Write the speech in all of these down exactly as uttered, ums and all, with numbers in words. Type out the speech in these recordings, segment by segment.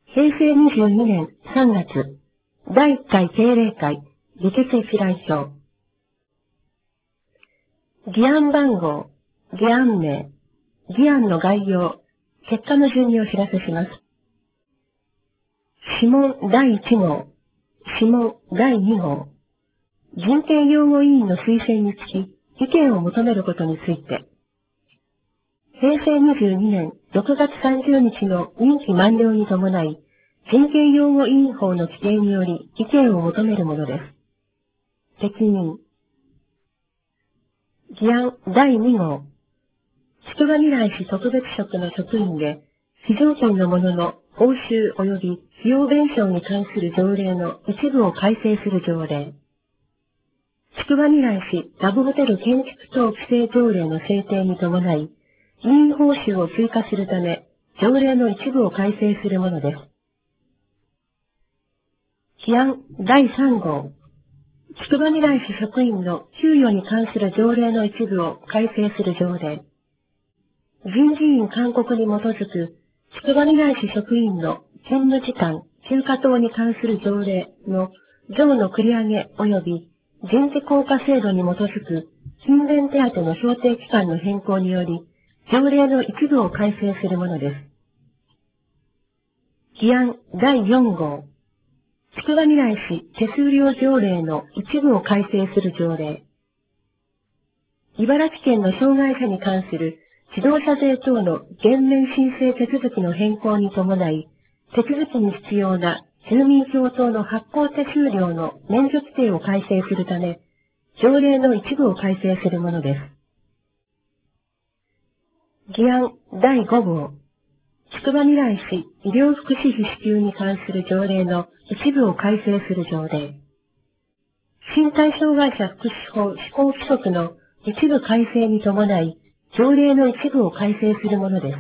へいせいにじゅうにねんさんがつ、だいいっかい定例会、議決一覧表。議案番号、議案名、議案の概要、結果の順にお知らせします。諮問だいいち号、諮問だいに号、人権擁護委員の推薦につき、意見を求めることについて、へいせいにじゅうにねんろくがつさんじゅうにちの任期満了に伴い、人権擁護委員法の規定により意見を求めるものです。責任。議案だいに号、筑波未来市特別職の職員で、非常勤の者の報酬及び費用弁償に関する条例の一部を改正する条例。筑波未来市ラブホテル建築等規制条例の制定に伴い、議員報酬を追加するため、条例の一部を改正するものです。議案だいさん号、筑波未来市職員の給与に関する条例の一部を改正する条例。人事院勧告に基づく筑波未来市職員の勤務時間、休暇等に関する条例の上の繰り上げ及び人事効果制度に基づく勤勉手当の評定期間の変更により、条例の一部を改正するものです。議案だいよん号、筑波未来市手数料条例の一部を改正する条例。茨城県の障害者に関する自動車税等の減免申請手続きの変更に伴い、手続きに必要な住民票等の発行手数料の免除規定を改正するため、条例の一部を改正するものです。議案だいご号、筑波未来市医療福祉費支給に関する条例の一部を改正する条例。身体障害者福祉法施行規則の一部改正に伴い、条例の一部を改正するものです。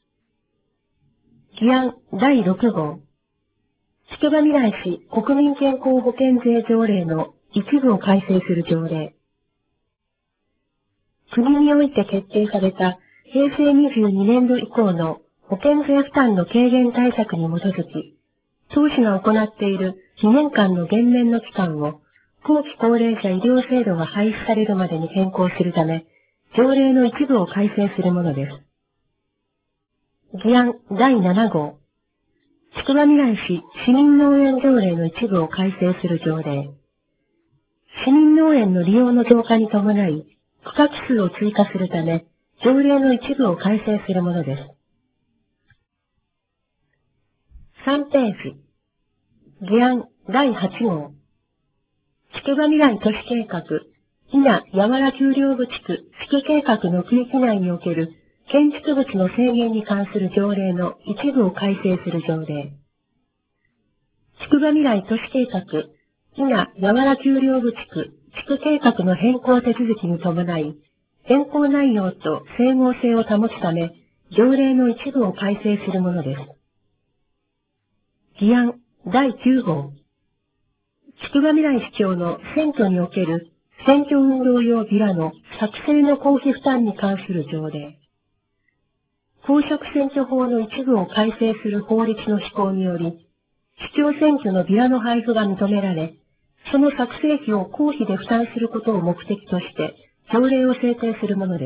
議案だいろく号、筑波未来市国民健康保険税条例の一部を改正する条例。国において決定されたへいせいにじゅうにねんど以降の保険税負担の軽減対策に基づき、当市が行っているにねんかんの減免の期間を後期高齢者医療制度が廃止されるまでに変更するため、条例の一部を改正するものです。議案だいなな号、筑波未来市市民農園条例の一部を改正する条例。市民農園の利用の増加に伴い、区画数を追加するため、条例の一部を改正するものです。さんページ。議案だいはち号。筑波未来都市計画、伊那柔ら丘陵部地区地区計画の区域内における建築物の制限に関する条例の一部を改正する条例。筑波未来都市計画、伊那柔ら丘陵部地区地区計画の変更手続きに伴い、変更内容と整合性を保つため、条例の一部を改正するものです。議案だいきゅう号。筑波未来市長の選挙における選挙運動用ビラの作成の公費負担に関する条例。公職選挙法の一部を改正する法律の施行により、市長選挙のビラの配布が認められ、その作成費を公費で負担することを目的として、条例を制定するものです。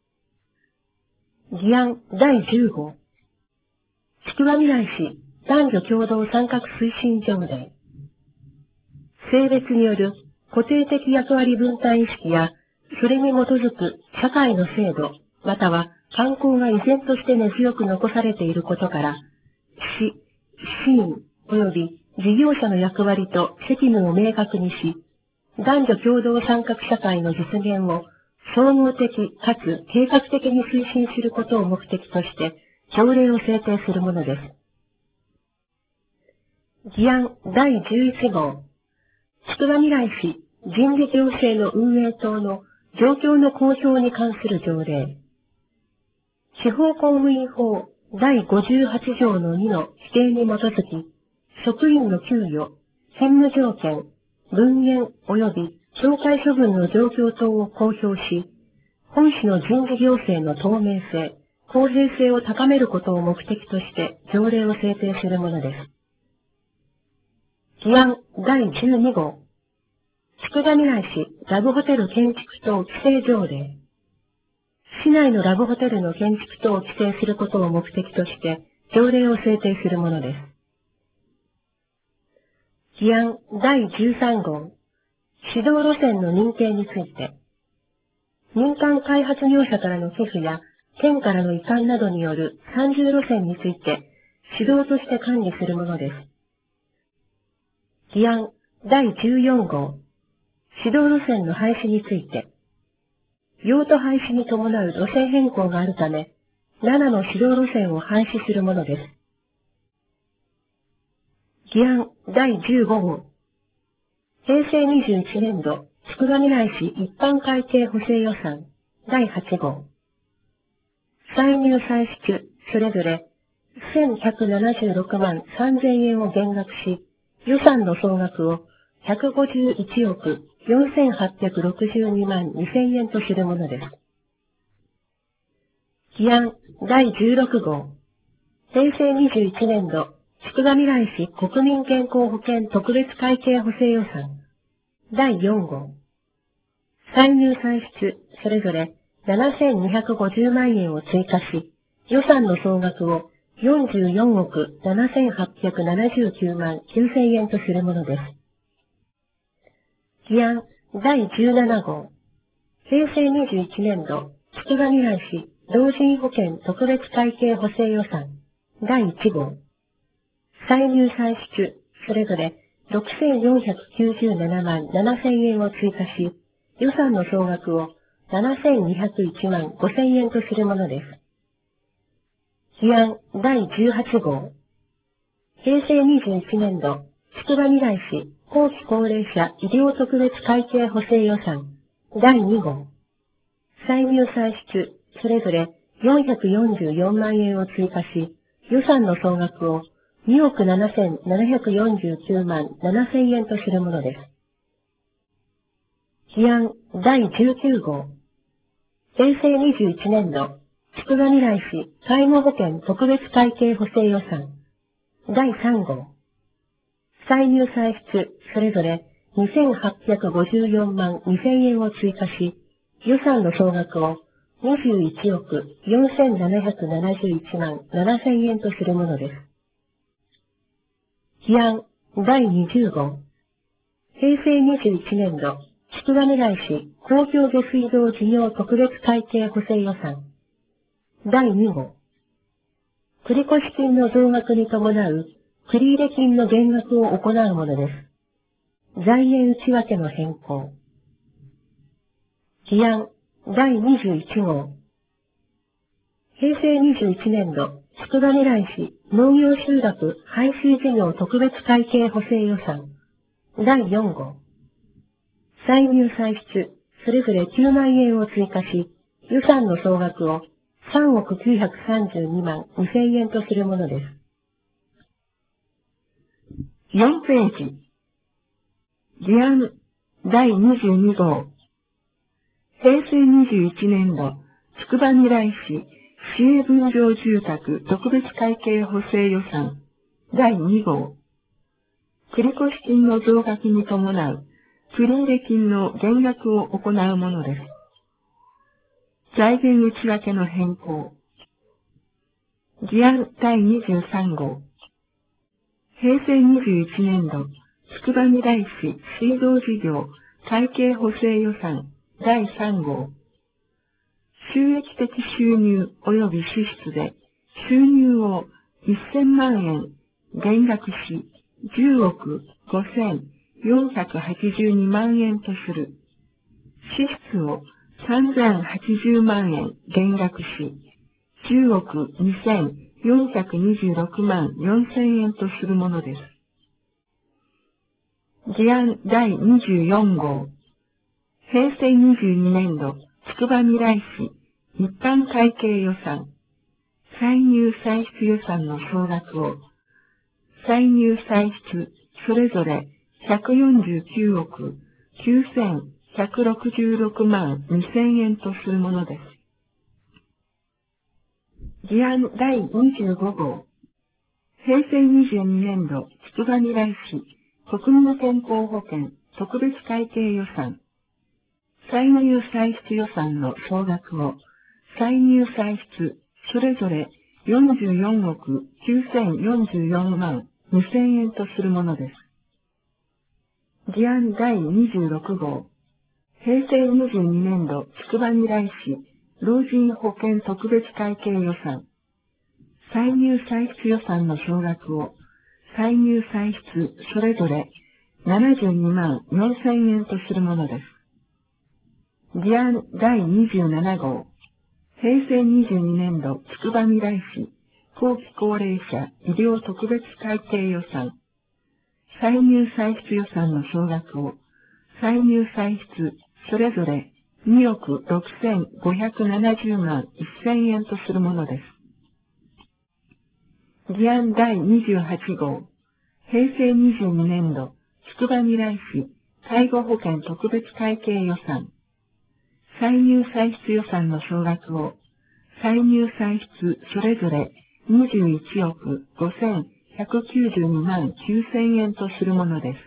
議案だいじゅう号。筑波未来市男女共同参画推進条例。性別による固定的役割分担意識や、それに基づく社会の制度、または慣行が依然として根強く残されていることから、市、市民及び事業者の役割と責務を明確にし、男女共同参画社会の実現を総合的かつ計画的に推進することを目的として、条例を制定するものです。議案だいじゅういち号。筑波未来市人事行政の運営等の状況の公表に関する条例。地方公務員法だいごじゅうはち条のにの規定に基づき、職員の給与、勤務条件、分限及び懲戒処分の状況等を公表し、本市の人事行政の透明性、 公平性を高めることを目的として条例を制定するものです。議案だいじゅうに号。宿場未来市ラブホテル建築等規制条例。市内のラブホテルの建築等を規制することを目的として条例を制定するものです。議案だいじゅうさん号。指導路線の認定について。民間開発業者からの寄付や県からの移管などによるさんじゅう路線について指導として管理するものです。議案だいじゅうよん号。指導路線の廃止について。用途廃止に伴う路線変更があるため、ななの指導路線を廃止するものです。議案だいじゅうご号。平成にじゅういち年度、宿場未来市一般会計補正予算だいはち号。歳入歳出、それぞれせんひゃくななじゅうろくまんさんぜんえんを減額し、予算の総額をひゃくごじゅういちおくよんせんはっぴゃくろくじゅうにまんにせんえんとするものです。議案だいじゅうろく号。平成にじゅういち年度、宿場未来市国民健康保険特別会計補正予算だいよん号。歳入歳出、それぞれななせんにひゃくごじゅうまんえんを追加し、予算の総額をよんじゅうよんおくななせんはっぴゃくななじゅうきゅうまんきゅうせんえんとするものです。議案だいじゅうなな号。平成にじゅういち年度、宿場未来市老人保険特別会計補正予算だいいち号。歳入歳出、それぞれろくせんよんひゃくきゅうじゅうななまんななせんえんを追加し、予算の総額をななせんにひゃくいちまんごせんえんとするものです。議案だいじゅうはち号。平成にじゅういち年度、宿場未来市後期高齢者医療特別会計補正予算だいに号。歳入歳出、それぞれよんひゃくよんじゅうよんまんえんを追加し、予算の総額をにおくななせんななひゃくよんじゅうきゅうまんななせんえんとするものです。議案だいじゅうきゅう号。平成にじゅういち年度、宿場未来市介護保険特別会計補正予算だいさん号。歳入歳出、それぞれにせんはっぴゃくごじゅうよんまんにせんえんを追加し、予算の総額をにじゅういちおくよんせんななひゃくななじゅういちまんななせんえんとするものです。議案だいにじゅう号。平成にじゅういち年度、宿場未来市公共下水道事業特別会計補正予算だいに号。繰越金の増額に伴う繰入金の減額を行うものです。財源内訳の変更。議案だいにじゅういち号。平成にじゅういち年度、宿場未来市農業集落排水事業特別会計補正予算だいよん号。歳入歳出、それぞれきゅうまんえんを追加し、予算の総額をさんおくきゅうひゃくさんじゅうにまんにせんえんとするものです。よんページ。議案だいにじゅうに号。平成にじゅういち年度、宿場未来市市営分譲住宅特別会計補正予算だいに号。繰越金の増額に伴う繰入金の減額を行うものです。財源内訳の変更。議案だいにじゅうさん号。平成にじゅういち年度、宿場未来市水道事業会計補正予算だいさん号。収益的収入及び支出で収入をせんまんえん減額しじゅうおくごせんよんひゃくはちじゅうにまんえんとする。支出をさんぜんはちじゅうまんえん減額しじゅうおくにせんよんひゃくにじゅうろくまんよんせんえんとするものです。議案だいにじゅうよん号。平成にじゅうに年度、宿場未来市一般会計予算、歳入歳出予算の総額を、歳入歳出それぞれひゃくよんじゅうきゅうおくきゅうせんひゃくろくじゅうろくまんにせんえんとするものです。 議案だいにじゅうご号。平成にじゅうにねん度、つくばみらい市、国民健康保険、特別会計予算。歳入歳出予算の総額を、歳入歳出、それぞれよんじゅうよんおくきゅうせんよんじゅうよんまんにせんえんとするものです。議案だいにじゅうろく号。平成にじゅうにねん度、つくばみらい市、老人保険特別会計予算。歳入歳出予算の総額を、歳入歳出、それぞれななじゅうにまんよんせんえんとするものです。議案だいにじゅうなな号。平成にじゅうにねん度、つくばみらい市、後期高齢者医療特別会計予算。歳入歳出予算の総額を、歳入歳出、それぞれにおくろくせんごひゃくななじゅうまんせんえんとするものです。議案だいにじゅうはち号。平成にじゅうにねん度、つくばみらい市、介護保険特別会計予算。歳入歳出予算の総額を、歳入歳出それぞれにじゅういちおくごせんひゃくきゅうじゅうにまんきゅうせんえんとするものです。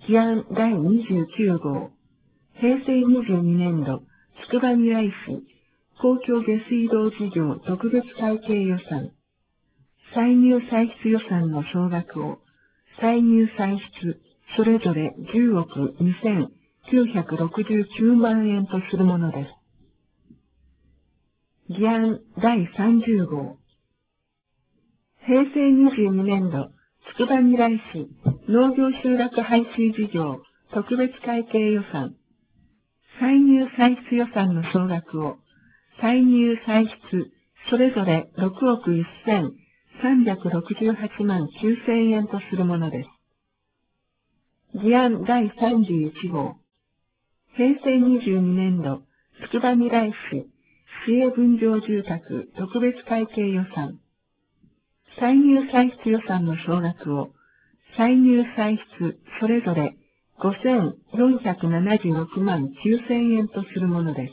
議案だいにじゅうきゅう号。平成にじゅうにねん度、つくばみらい市、公共下水道事業特別会計予算。歳入歳出予算の総額を、歳入歳出、それぞれじゅうおくにせんきゅうひゃくろくじゅうきゅうまんえんとするものです。議案だいさんじゅう号。平成にじゅうにねん度、つくばみらい市農業集落排水事業特別会計予算。歳入歳出予算の総額を、歳入歳出、それぞれろくおくせんさんびゃくろくじゅうはちまんきゅうせんえんとするものです。議案だいさんじゅういち号。平成にじゅうにねん度、つくばみらい市、市営分譲住宅特別会計予算。歳入歳出予算の総額を、歳入歳出、それぞれごせんよんひゃくななじゅうろくまんきゅうせんえんとするものです。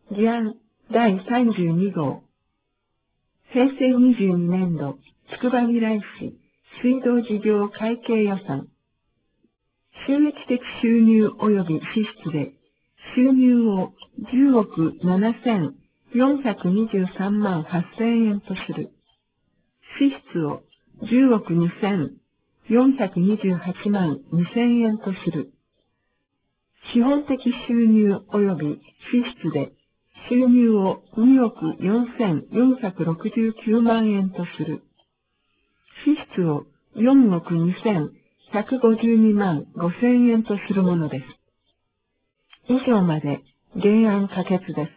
議案だいさんじゅうに号。平成にじゅうにねん度、つくばみらい市、水道事業会計予算。収益的収入及び支出で、収入をじゅうおくななせんよんひゃくにじゅうさんまんはっせんえんとする。支出をじゅうおくにせんよんひゃくにじゅうはちまんにせんえんとする。資本的収入及び支出で、収入をにおくよんせんよんひゃくろくじゅうきゅうまんえんとする。支出をよんおくにせんひゃくごじゅうにまんごせんえんとするものです。以上まで原案可決です。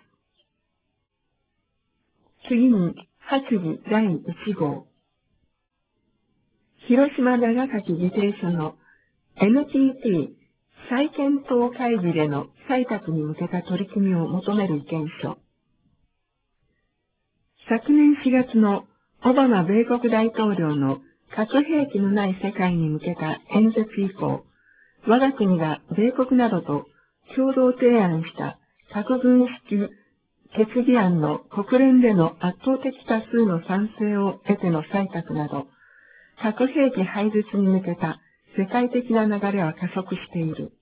次に、発議だいいち号。広島長崎議定書の エヌティーティー 再検討会議での採択に向けた取り組みを求める意見書。昨年しがつのオバマ米国大統領の核兵器のない世界に向けた演説以降、我が国が米国などと共同提案した核軍縮決議案の国連での圧倒的多数の賛成を得ての採択など、核兵器廃絶に向けた世界的な流れは加速している。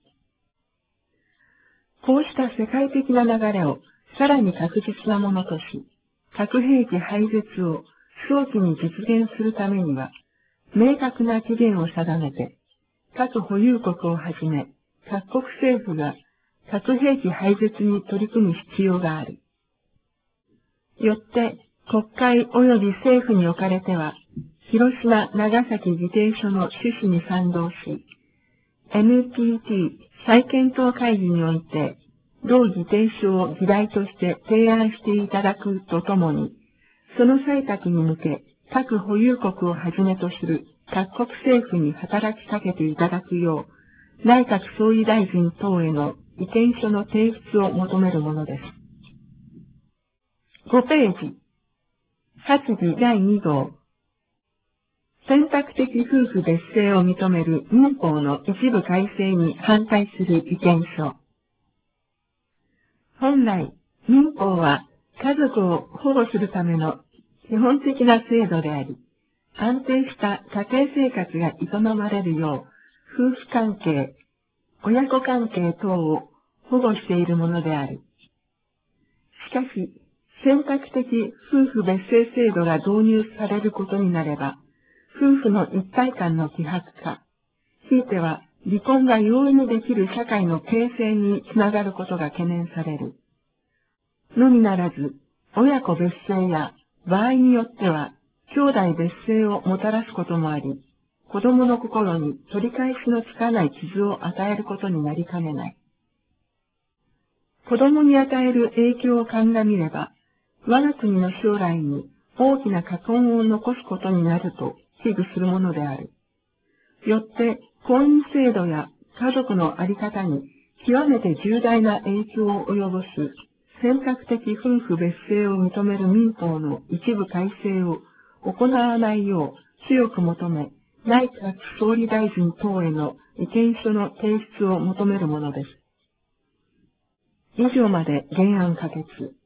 こうした世界的な流れをさらに確実なものとし、核兵器廃絶を早期に実現するためには、明確な期限を定めて、各保有国をはじめ、各国政府が核兵器廃絶に取り組む必要がある。よって、国会及び政府におかれては、広島長崎議定書の趣旨に賛同し、エヌティーティー 再検討会議において、同議定書を議題として提案していただくとともに、その採択に向け、各保有国をはじめとする各国政府に働きかけていただくよう、内閣総理大臣等への意見書の提出を求めるものです。ごページ。発議だいに号。選択的夫婦別姓を認める民法の一部改正に反対する意見書。本来、民法は家族を保護するための基本的な制度であり、安定した家庭生活が営まれるよう、夫婦関係、親子関係等を保護しているものである。しかし、選択的夫婦別姓制度が導入されることになれば、夫婦の一体感の希薄化、ひいては離婚が容易にできる社会の形成につながることが懸念される。のみならず、親子別姓や場合によっては、兄弟別姓をもたらすこともあり、子供の心に取り返しのつかない傷を与えることになりかねない。子供に与える影響を鑑みれば、我が国の将来に大きな禍根を残すことになると危惧するものである。よって、婚姻制度や家族のあり方に極めて重大な影響を及ぼす選択的夫婦別姓を認める民法の一部改正を行わないよう強く求め、内閣総理大臣等への意見書の提出を求めるものです。以上まで原案可決。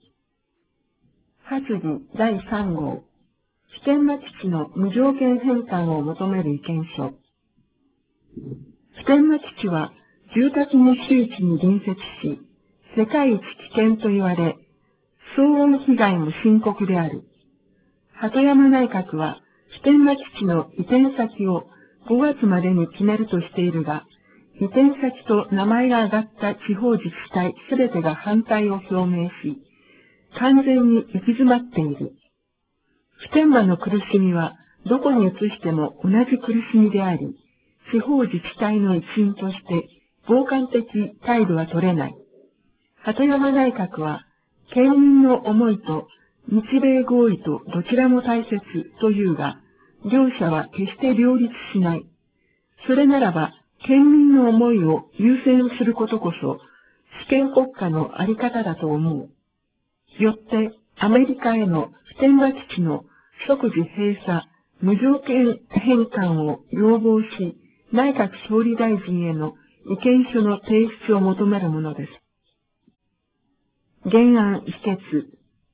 発議だいさん号、普天間基地の無条件返還を求める意見書。普天間基地は住宅密集地に隣接し、世界一危険と言われ、騒音被害も深刻である。鳩山内閣は普天間基地の移転先をごがつまでに決めるとしているが、移転先と名前が挙がった地方自治体すべてが反対を表明し、完全に行き詰まっている。普天間の苦しみはどこに移しても同じ苦しみであり、地方自治体の一員として傍観的態度は取れない。鳩山内閣は、県民の思いと日米合意とどちらも大切というが、両者は決して両立しない。それならば、県民の思いを優先することこそ、主権国家のあり方だと思う。よって、アメリカへの普天間基地の即時閉鎖、無条件返還を要望し、内閣総理大臣への意見書の提出を求めるものです。原案否決。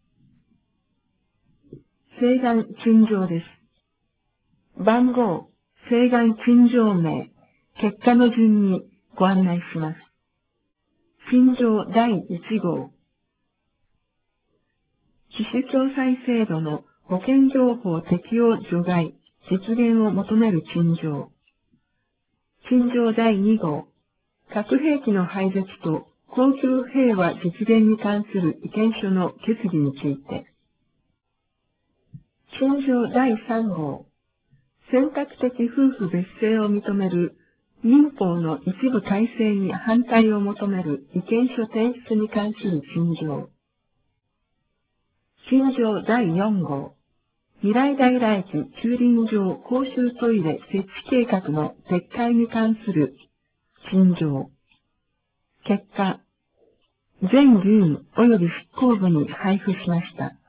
請願陳情です。番号、請願陳情名、結果の順にご案内します。陳情だいいち号。自主共済制度の保険情報適用除外、実現を求める陳情。陳情だいに号。核兵器の廃絶と恒久平和実現に関する意見書の決議について。陳情だいさん号。選択的夫婦別姓を認める民法の一部改正に反対を求める意見書提出に関する陳情。陳情だいよん号。未来平駅駐輪場公衆トイレ設置計画の撤回に関する陳情。結果、全議員及び執行部に配布しました。